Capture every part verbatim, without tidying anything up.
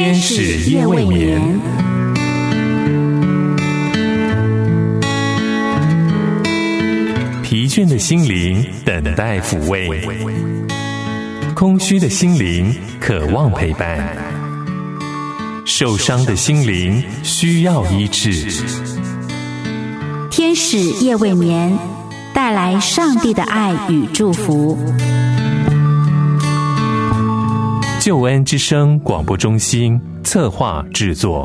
天使夜未眠。疲倦的心灵等待抚慰，空虚的心灵渴望陪伴，受伤的心灵需要医治。 天使夜未眠，带来上帝的爱与祝福。 救恩之声广播中心策划制作。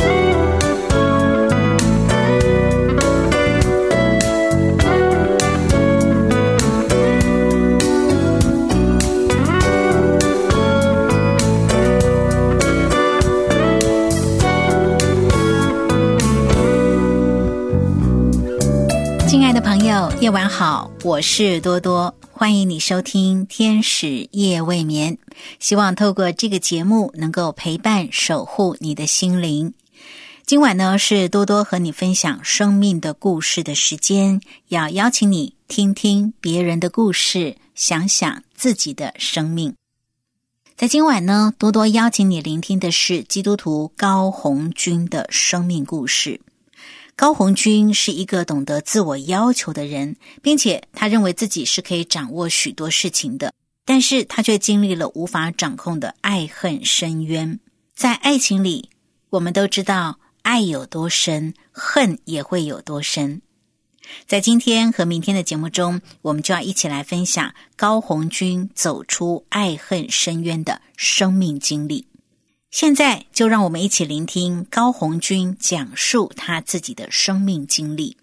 亲爱的朋友，夜晚好，我是多多，欢迎你收听天使夜未眠。希望透过这个节目能够陪伴守护你的心灵。今晚呢，是多多和你分享生命的故事的时间，要邀请你听听别人的故事，想想自己的生命。在今晚呢，多多邀请你聆听的是基督徒高鸿钧的生命故事。高鸿钧是一个懂得自我要求的人，并且他认为自己是可以掌握许多事情的，但是他却经历了无法掌控的爱恨深渊。在爱情里，我们都知道爱有多深，恨也会有多深。在今天和明天的节目中，我们就要一起来分享高鸿钧走出爱恨深渊的生命经历。现在就让我们一起聆听高鸿钧讲述他自己的生命经历。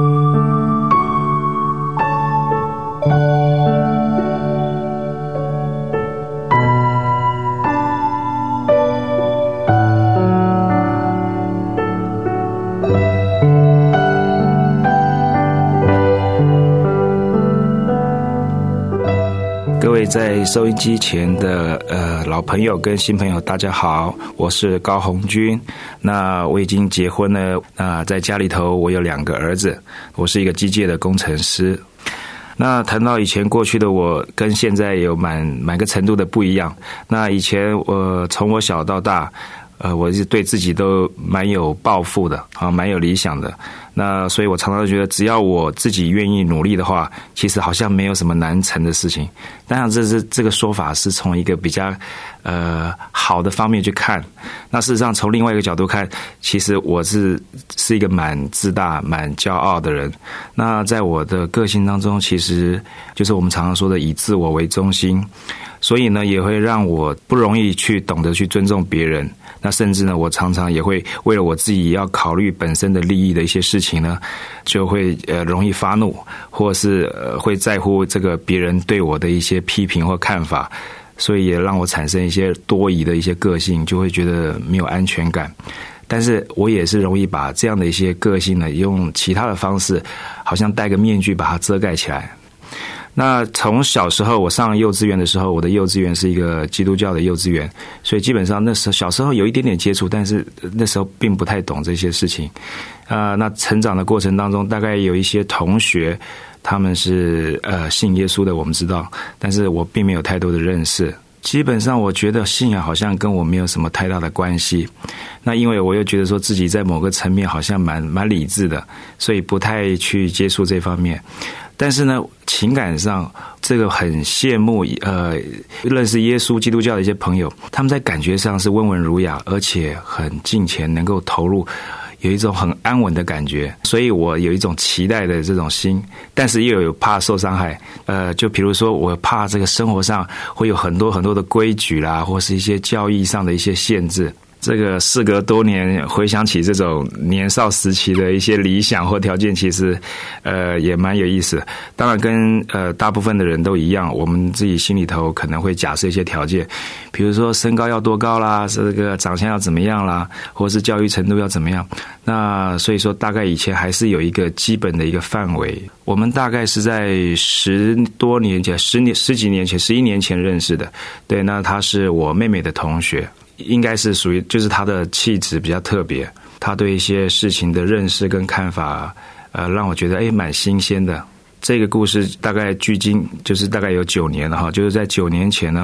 各位在收音机前的呃老朋友跟新朋友，大家好，我是高鸿钧。那我已经结婚了，那在家里头我有两个儿子，我是一个机械的工程师。那谈到以前过去的我跟现在有满满个程度的不一样。那以前我从我小到大，呃，我是对自己都蛮有抱负的啊，蛮有理想的。那所以我常常觉得，只要我自己愿意努力的话，其实好像没有什么难成的事情。当然，这是这个说法是从一个比较呃好的方面去看。那事实上，从另外一个角度看，其实我是是一个蛮自大、蛮骄傲的人。那在我的个性当中，其实就是我们常常说的以自我为中心，所以呢，也会让我不容易去懂得去尊重别人。那甚至呢，我常常也会为了我自己要考虑本身的利益的一些事情呢，就会呃容易发怒，或是呃会在乎这个别人对我的一些批评或看法，所以也让我产生一些多疑的一些个性，就会觉得没有安全感。但是我也是容易把这样的一些个性呢，用其他的方式，好像戴个面具把它遮盖起来。那从小时候我上幼稚园的时候，我的幼稚园是一个基督教的幼稚园，所以基本上那时候小时候有一点点接触，但是那时候并不太懂这些事情。呃，那成长的过程当中，大概有一些同学他们是呃信耶稣的，我们知道，但是我并没有太多的认识。基本上我觉得信仰好像跟我没有什么太大的关系。那因为我又觉得说自己在某个层面好像蛮蛮理智的，所以不太去接触这方面。但是呢，情感上这个很羡慕呃认识耶稣基督教的一些朋友，他们在感觉上是温文儒雅，而且很敬虔，能够投入，有一种很安稳的感觉，所以我有一种期待的这种心，但是又有怕受伤害。呃，就比如说我怕这个生活上会有很多很多的规矩啦，或是一些教义上的一些限制。这个事隔多年，回想起这种年少时期的一些理想或条件，其实呃也蛮有意思的。当然跟呃大部分的人都一样，我们自己心里头可能会假设一些条件，比如说身高要多高啦，这个长相要怎么样啦，或是教育程度要怎么样。那所以说大概以前还是有一个基本的一个范围。我们大概是在十多年前，十年十几年前，十一年前认识的。对，那他是我妹妹的同学。应该是属于就是他的气质比较特别，他对一些事情的认识跟看法，呃，让我觉得诶蛮新鲜的。这个故事大概距今就是大概有九年了哈，就是在九年前呢，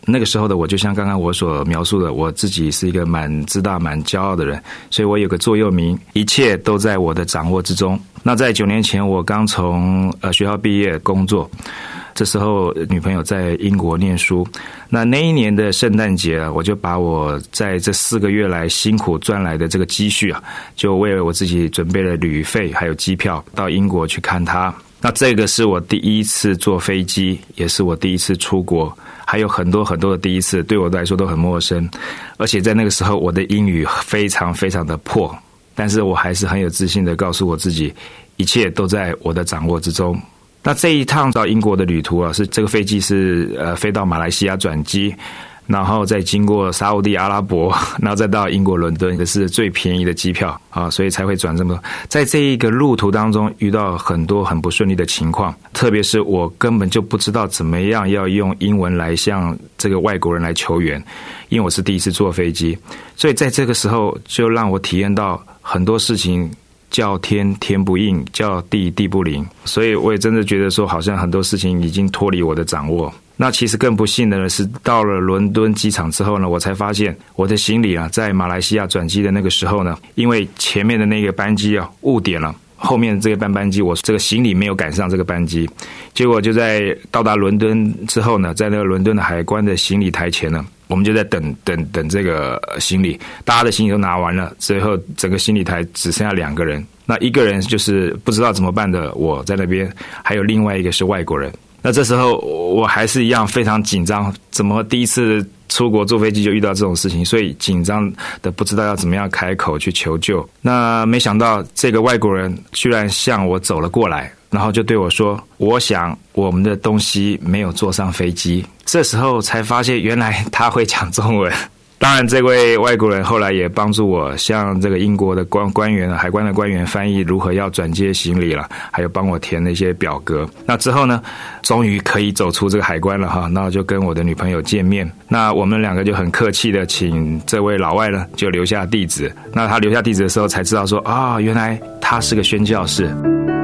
那个时候的我就像刚刚我所描述的，我自己是一个蛮自大蛮骄傲的人，所以我有个座右铭，一切都在我的掌握之中。那在九年前我刚从呃学校毕业工作，这时候女朋友在英国念书，那那一年的圣诞节啊，我就把我在这四个月来辛苦赚来的这个积蓄啊，就为了我自己准备了旅费还有机票到英国去看她。那这个是我第一次坐飞机，也是我第一次出国，还有很多很多的第一次，对我来说都很陌生。而且在那个时候我的英语非常非常的破，但是我还是很有自信的告诉我自己，一切都在我的掌握之中。那这一趟到英国的旅途啊，是这个飞机是呃飞到马来西亚转机，然后再经过沙烏地阿拉伯，然后再到英国伦敦，这是最便宜的机票啊，所以才会转这么多。在这一个路途当中遇到很多很不顺利的情况，特别是我根本就不知道怎么样要用英文来向这个外国人来求援，因为我是第一次坐飞机，所以在这个时候就让我体验到很多事情叫天天不应，叫地地不灵，所以我也真的觉得说好像很多事情已经脱离我的掌握。那其实更不幸的呢是到了伦敦机场之后呢，我才发现我的行李啊在马来西亚转机的那个时候呢，因为前面的那个班机啊误点了，后面这个班班机我这个行李没有赶上这个班机，结果就在到达伦敦之后呢，在那个伦敦的海关的行李台前呢，我们就在等等等这个行李，大家的行李都拿完了，最后整个行李台只剩下两个人，那一个人就是不知道怎么办的我在那边，还有另外一个是外国人。那这时候我还是一样非常紧张，怎么第一次出国坐飞机就遇到这种事情，所以紧张的不知道要怎么样开口去求救。那没想到这个外国人居然向我走了过来，然后就对我说，我想我们的东西没有坐上飞机。这时候才发现原来他会讲中文。当然这位外国人后来也帮助我向这个英国的官官员海关的官员翻译如何要转接行李了，还有帮我填那些表格。那之后呢，终于可以走出这个海关了哈，那我就跟我的女朋友见面。那我们两个就很客气的请这位老外呢就留下地址。那他留下地址的时候才知道说啊、哦，原来他是个宣教士。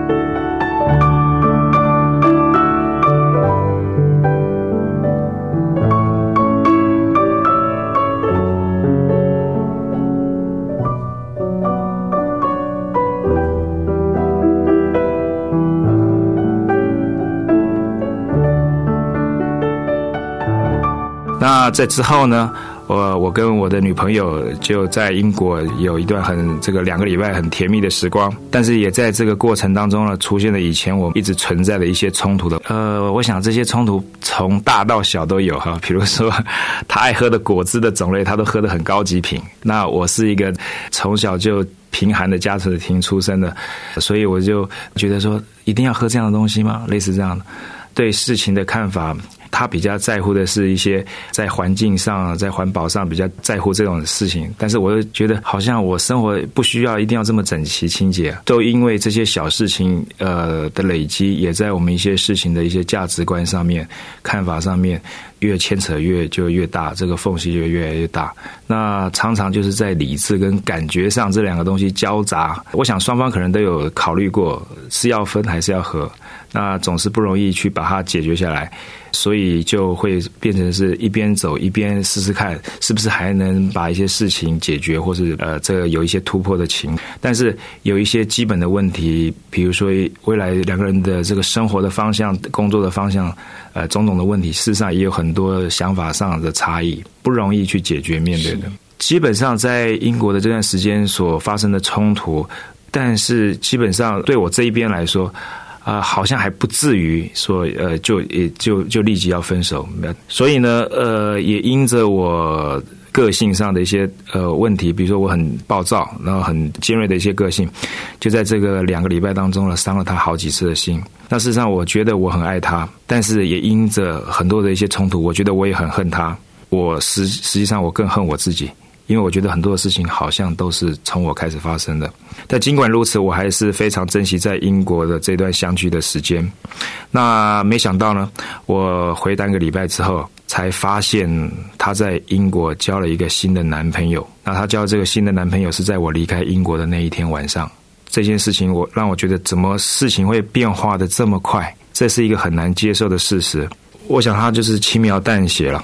那在之后呢，我我跟我的女朋友就在英国有一段很这个两个礼拜很甜蜜的时光，但是也在这个过程当中呢，出现了以前我一直存在的一些冲突的。呃，我想这些冲突从大到小都有哈，比如说他爱喝的果汁的种类，他都喝得很高级品。那我是一个从小就贫寒的家庭出身的，所以我就觉得说一定要喝这样的东西吗？类似这样的，对事情的看法。他比较在乎的是一些在环境上在环保上比较在乎这种事情，但是我又觉得好像我生活不需要一定要这么整齐清洁，都因为这些小事情呃的累积，也在我们一些事情的一些价值观上面看法上面越牵扯越就越大，这个缝隙就越来越大。那常常就是在理智跟感觉上这两个东西交杂，我想双方可能都有考虑过是要分还是要合，那总是不容易去把它解决下来，所以就会变成是一边走一边试试看是不是还能把一些事情解决，或是呃这个有一些突破的情。但是有一些基本的问题，比如说未来两个人的这个生活的方向工作的方向呃种种的问题，事实上也有很多想法上的差异，不容易去解决面对的。基本上在英国的这段时间所发生的冲突，但是基本上对我这一边来说啊、呃，好像还不至于说呃，就也就就立即要分手。所以呢，呃，也因着我个性上的一些呃问题，比如说我很暴躁，然后很尖锐的一些个性，就在这个两个礼拜当中呢，伤了他好几次的心。那事实上，我觉得我很爱他，但是也因着很多的一些冲突，我觉得我也很恨他。我实实际上我更恨我自己。因为我觉得很多的事情好像都是从我开始发生的，但尽管如此，我还是非常珍惜在英国的这段相聚的时间。那没想到呢，我回单个礼拜之后，才发现她在英国交了一个新的男朋友。那她交这个新的男朋友是在我离开英国的那一天晚上。这件事情我让我觉得怎么事情会变化的这么快，这是一个很难接受的事实。我想她就是轻描淡写了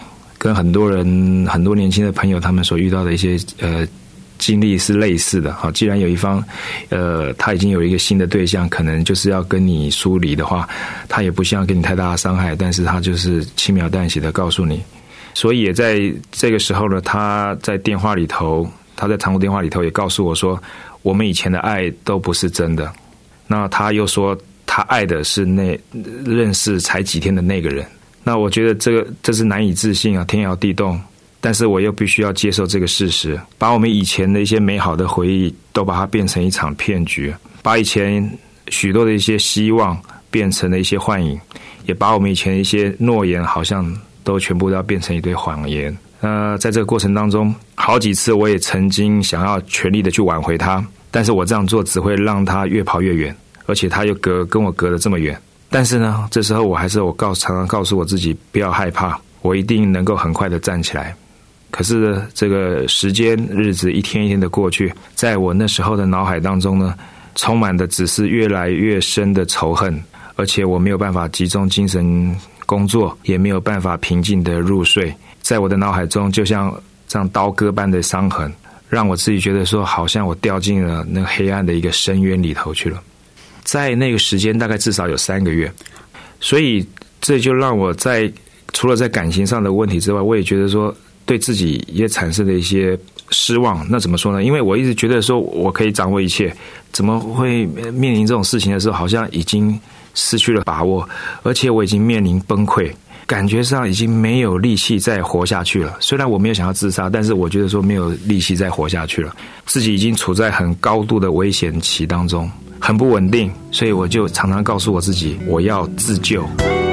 跟很多人很多年轻的朋友他们所遇到的一些呃经历是类似的。好，既然有一方呃他已经有一个新的对象，可能就是要跟你疏离的话，他也不希望给你太大的伤害，但是他就是轻描淡写的告诉你。所以也在这个时候呢，他在电话里头，他在长途电话里头也告诉我说，我们以前的爱都不是真的。那他又说他爱的是那认识才几天的那个人。那我觉得这个这是难以置信啊，天摇地动。但是我又必须要接受这个事实，把我们以前的一些美好的回忆都把它变成一场骗局，把以前许多的一些希望变成了一些幻影，也把我们以前一些诺言好像都全部都要变成一堆谎言。呃，在这个过程当中，好几次我也曾经想要全力的去挽回他，但是我这样做只会让他越跑越远，而且他又隔跟我隔得这么远。但是呢，这时候我还是我告常常告诉我自己，不要害怕，我一定能够很快的站起来。可是呢，这个时间日子一天一天的过去，在我那时候的脑海当中呢，充满的只是越来越深的仇恨，而且我没有办法集中精神工作，也没有办法平静的入睡。在我的脑海中就像这样刀割般的伤痕，让我自己觉得说好像我掉进了那个黑暗的一个深渊里头去了。在那个时间大概至少有三个月，所以这就让我在除了在感情上的问题之外，我也觉得说对自己也产生了一些失望。那怎么说呢？因为我一直觉得说我可以掌握一切，怎么会面临这种事情的时候好像已经失去了把握，而且我已经面临崩溃，感觉上已经没有力气再活下去了。虽然我没有想要自杀，但是我觉得说没有力气再活下去了，自己已经处在很高度的危险期当中，很不稳定，所以我就常常告诉我自己，我要自救。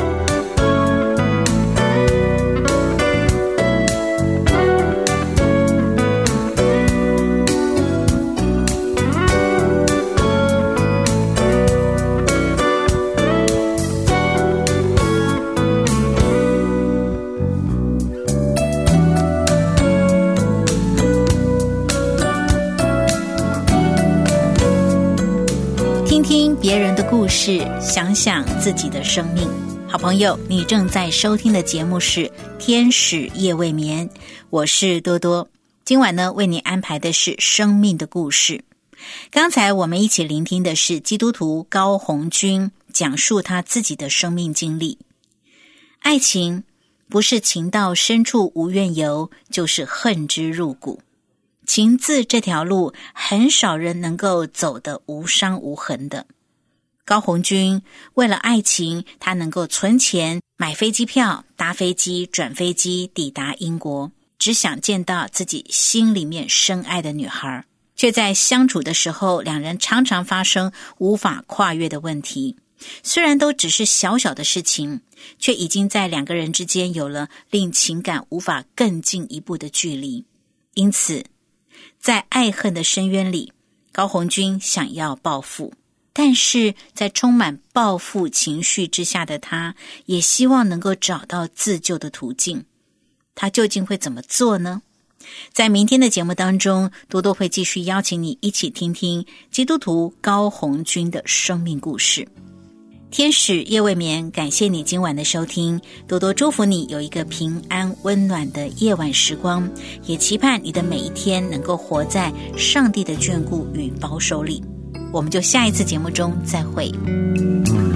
别人的故事，想想自己的生命。好朋友，你正在收听的节目是天使夜未眠，我是多多。今晚呢，为你安排的是生命的故事。刚才我们一起聆听的是基督徒高鸿钧讲述他自己的生命经历。爱情不是情到深处无怨尤，就是恨之入骨。情字这条路，很少人能够走得无伤无痕的。高鸿钧为了爱情，他能够存钱买飞机票，搭飞机转飞机抵达英国，只想见到自己心里面深爱的女孩，却在相处的时候，两人常常发生无法跨越的问题。虽然都只是小小的事情，却已经在两个人之间有了令情感无法更进一步的距离。因此在爱恨的深渊里，高鸿钧想要报复，但是在充满报复情绪之下的他，也希望能够找到自救的途径。他究竟会怎么做呢？在明天的节目当中，多多会继续邀请你一起听听基督徒高鸿钧的生命故事。天使夜未眠，感谢你今晚的收听，多多祝福你有一个平安温暖的夜晚时光，也期盼你的每一天能够活在上帝的眷顾与保守里。我们就下一次节目中再会。